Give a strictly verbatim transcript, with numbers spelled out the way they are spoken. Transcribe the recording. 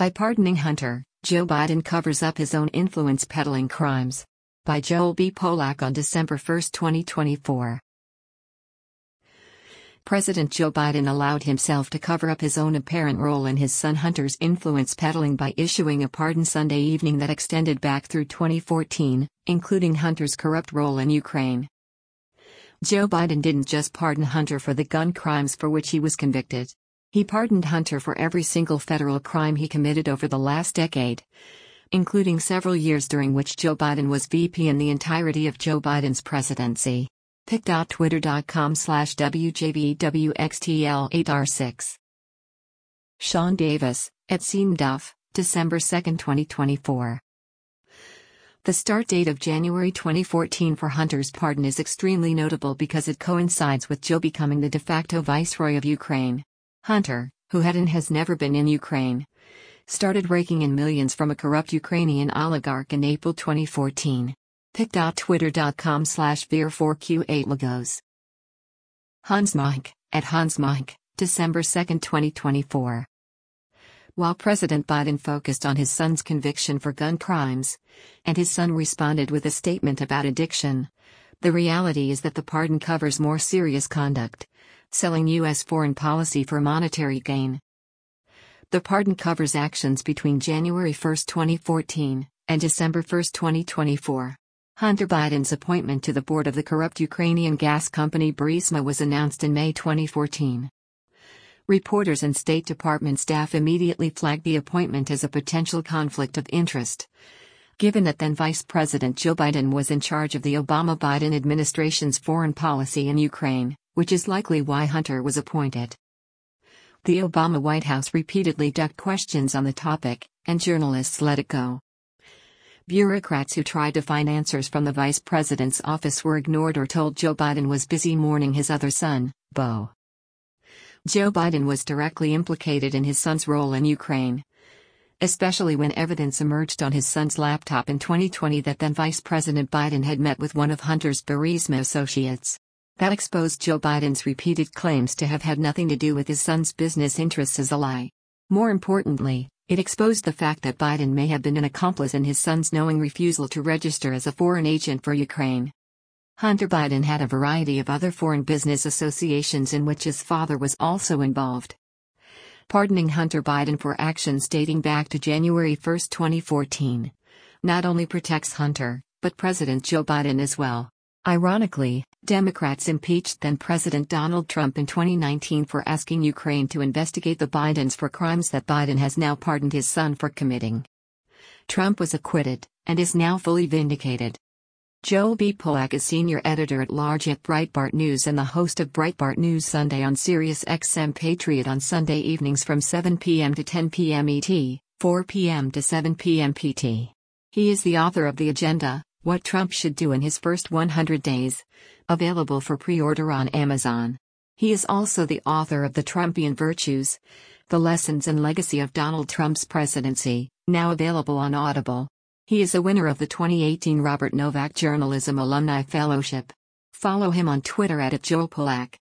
By pardoning Hunter, Joe Biden covers up his own influence peddling crimes. By Joel B. Polak on December first, twenty twenty-four. President Joe Biden allowed himself to cover up his own apparent role in his son Hunter's influence peddling by issuing a pardon Sunday evening that extended back through twenty fourteen, including Hunter's corrupt role in Ukraine. Joe Biden didn't just pardon Hunter for the gun crimes for which he was convicted. He pardoned Hunter for every single federal crime he committed over the last decade, including several years during which Joe Biden was V P and the entirety of Joe Biden's presidency. pic dot twitter dot com slash W J B W X T L eight R six. Sean Davis, at Scene Duff, December second, twenty twenty-four. The start date of January twenty fourteen for Hunter's pardon is extremely notable because it coincides with Joe becoming the de facto viceroy of Ukraine. Hunter, who had and has never been in Ukraine, started raking in millions from a corrupt Ukrainian oligarch in April twenty fourteen. pic dot twitter dot com slash veer four Q eight logos. Hans Mike, at Hans Mike, December second, twenty twenty-four. While President Biden focused on his son's conviction for gun crimes, and his son responded with a statement about addiction, the reality is that the pardon covers more serious conduct, selling U S foreign policy for monetary gain. The pardon covers actions between January first, twenty fourteen, and December first, twenty twenty-four. Hunter Biden's appointment to the board of the corrupt Ukrainian gas company Burisma was announced in May twenty fourteen. Reporters and State Department staff immediately flagged the appointment as a potential conflict of interest, given that then Vice President Joe Biden was in charge of the Obama-Biden administration's foreign policy in Ukraine, which is likely why Hunter was appointed. The Obama White House repeatedly ducked questions on the topic, and journalists let it go. Bureaucrats who tried to find answers from the vice president's office were ignored or told Joe Biden was busy mourning his other son, Beau. Joe Biden was directly implicated in his son's role in Ukraine, especially when evidence emerged on his son's laptop in twenty twenty that then Vice President Biden had met with one of Hunter's Burisma associates. That exposed Joe Biden's repeated claims to have had nothing to do with his son's business interests as a lie. More importantly, it exposed the fact that Biden may have been an accomplice in his son's knowing refusal to register as a foreign agent for Ukraine. Hunter Biden had a variety of other foreign business associations in which his father was also involved. Pardoning Hunter Biden for actions dating back to January first, twenty fourteen, not only protects Hunter, but President Joe Biden as well. Ironically, Democrats impeached then-President Donald Trump in twenty nineteen for asking Ukraine to investigate the Bidens for crimes that Biden has now pardoned his son for committing. Trump was acquitted, and is now fully vindicated. Joel B. Polak is senior editor-at-large at Breitbart News and the host of Breitbart News Sunday on Sirius X M Patriot on Sunday evenings from seven p m to ten p m E T, four p m to seven p m P T. He is the author of The Agenda, What Trump Should Do in His First one hundred days, available for pre-order on Amazon. He is also the author of The Trumpian Virtues, The Lessons and Legacy of Donald Trump's Presidency, now available on Audible. He is a winner of the twenty eighteen Robert Novak Journalism Alumni Fellowship. Follow him on Twitter at Joel Polak.